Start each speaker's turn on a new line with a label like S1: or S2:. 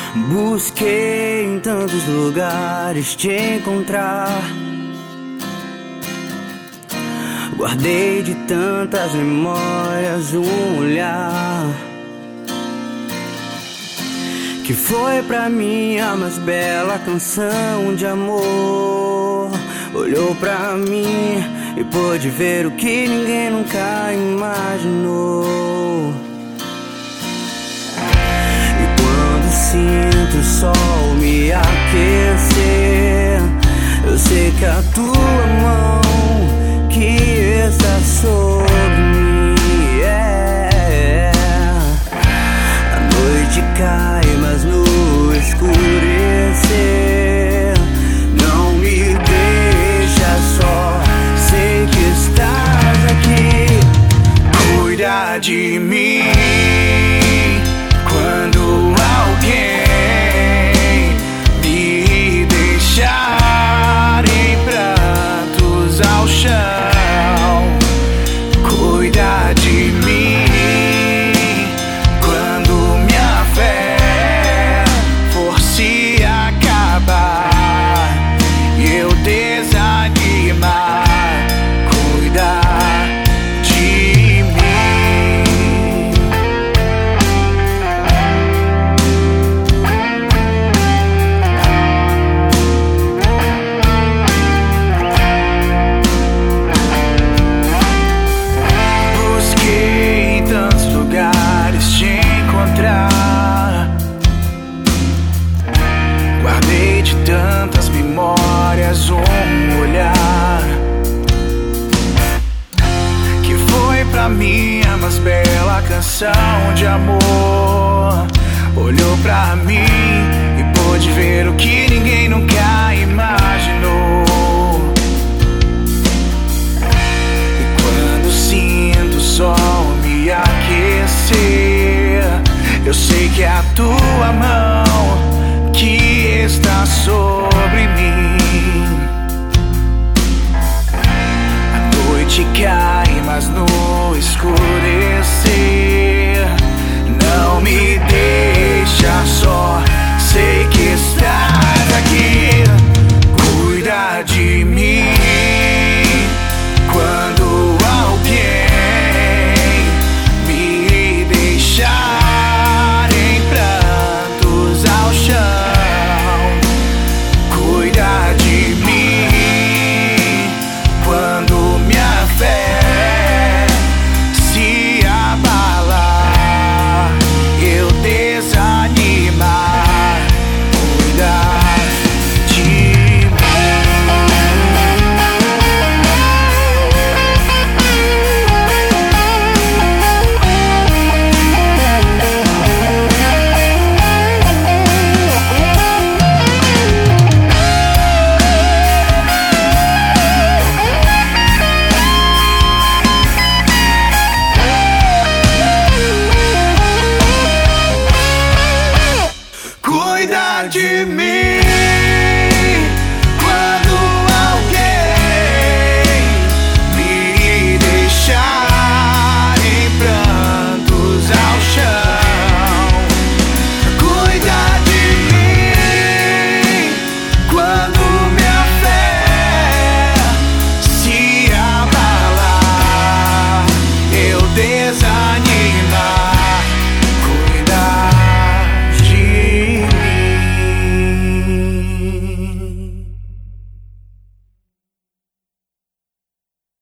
S1: Busquei em tantos lugares te encontrar. Guardei de tantas memórias um olhar que foi pra mim a mais bela canção de amor. Olhou pra mim e pôde ver o que ninguém nunca imaginou. E quando sinto o sol me aquecer, eu sei que a tua mão que está sobre mim, A noite cai, mas no escurecer não me deixa só. Sei que estás aqui, cuida de mim quando alguém me deixar em prantos ao chão. Cuida de mim quando minha fé for se acabar e eu desanimar. Cuida de mim. Busquei em tantos lugares te encontrar. Guardei de tantas memórias um olhar que foi pra mim a mais bela canção de amor. Olhou pra mim e pôde ver o que ninguém nunca imaginou. E quando sinto o sol me aquecer, eu sei que é a tua mão que está sobre mim. A noite cai, mas no escurecer não me deixa só. Sei que estás aqui, cuida de mim quando alguém me deixar em prantos ao chão. Cuida de mim quando minha fé se abalar, eu desanimar. Cuida de mim. Cuida de mim.